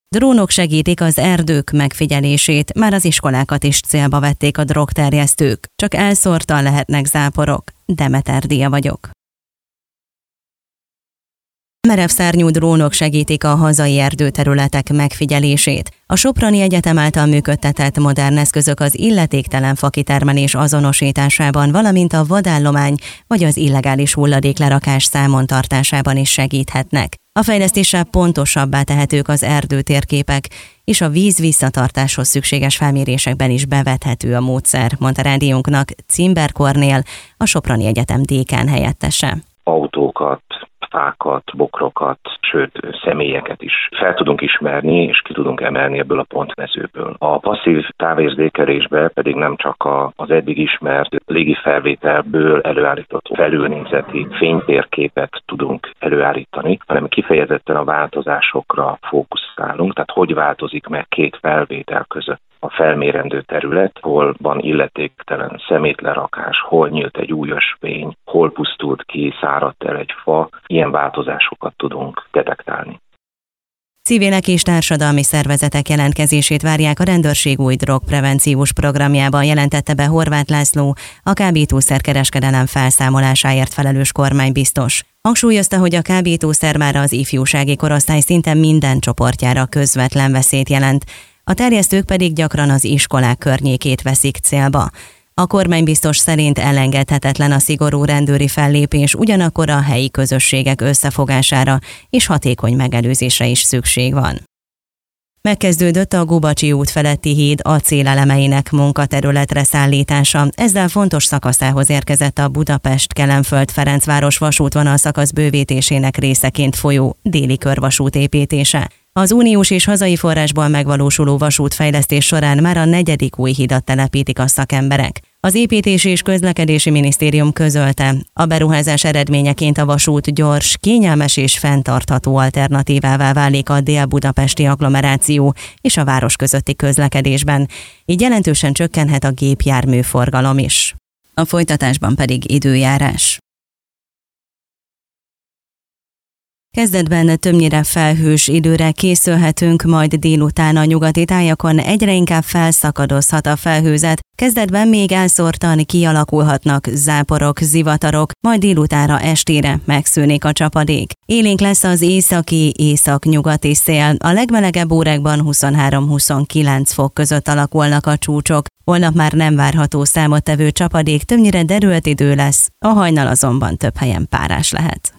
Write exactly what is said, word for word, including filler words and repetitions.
Drónok segítik az erdők megfigyelését, már az iskolákat is célba vették a drogterjesztők. Csak elszórtan lehetnek záporok. Demeter Dia vagyok. Merevszárnyú drónok segítik a hazai erdőterületek megfigyelését. A Soproni Egyetem által működtetett modern eszközök az illetéktelen fakitermelés azonosításában, valamint a vadállomány vagy az illegális hulladéklerakás számon tartásában is segíthetnek. A fejlesztéssel pontosabbá tehetők az erdőtérképek, és a víz visszatartáshoz szükséges felmérésekben is bevethető a módszer, mondta rádiónknak Cimber Kornél, a Soproni Egyetem dékán helyettese. Autókat, fákat, bokrokat, sőt személyeket is fel tudunk ismerni, és ki tudunk emelni ebből a pontmezőből. A passzív távérzékelésbe pedig nem csak a, az eddig ismert légi felvételből előállított felülnézeti fénytérképet tudunk előállítani, hanem kifejezetten a változásokra fókuszálunk, tehát hogy változik meg két felvétel között a felmérendő terület, hol van illetéktelen szemétlerakás, hol nyílt egy új ösvény, hol pusztult ki, száradt el egy fa, ilyen változásokat tudunk detektálni. Civilek és társadalmi szervezetek jelentkezését várják a rendőrség új drogprevenciós programjában, jelentette be Horváth László, a kábítószerkereskedelem felszámolásáért felelős kormánybiztos. Hangsúlyozta, hogy a kábítószer már az ifjúsági korosztály szinte minden csoportjára közvetlen veszélyt jelent, a terjesztők pedig gyakran az iskolák környékét veszik célba. A kormánybiztos szerint elengedhetetlen a szigorú rendőri fellépés, ugyanakkor a helyi közösségek összefogására és hatékony megelőzésre is szükség van. Megkezdődött a Gubacsi út feletti híd acélelemeinek munkaterületre szállítása. Ezzel fontos szakaszához érkezett a Budapest-Kelenföld-Ferencváros vasútvonal szakasz bővítésének részeként folyó déli körvasút építése. Az uniós és hazai forrásból megvalósuló vasútfejlesztés során már a negyedik új hidat telepítik a szakemberek. Az Építési és Közlekedési Minisztérium közölte, a beruházás eredményeként a vasút gyors, kényelmes és fenntartható alternatívává válik a dél-budapesti agglomeráció és a város közötti közlekedésben, így jelentősen csökkenhet a gépjárműforgalom is. A folytatásban pedig időjárás. Kezdetben többnyire felhős időre készülhetünk, majd délután a nyugati tájakon egyre inkább felszakadozhat a felhőzet, kezdetben még elszórtan kialakulhatnak záporok, zivatarok, majd délutánra estére megszűnik a csapadék. Élénk lesz az északi, észak-nyugati szél, a legmelegebb órákban huszonhárom-huszonkilenc fok között alakulnak a csúcsok. Holnap már nem várható számottevő csapadék, többnyire derült idő lesz, a hajnal azonban több helyen párás lehet.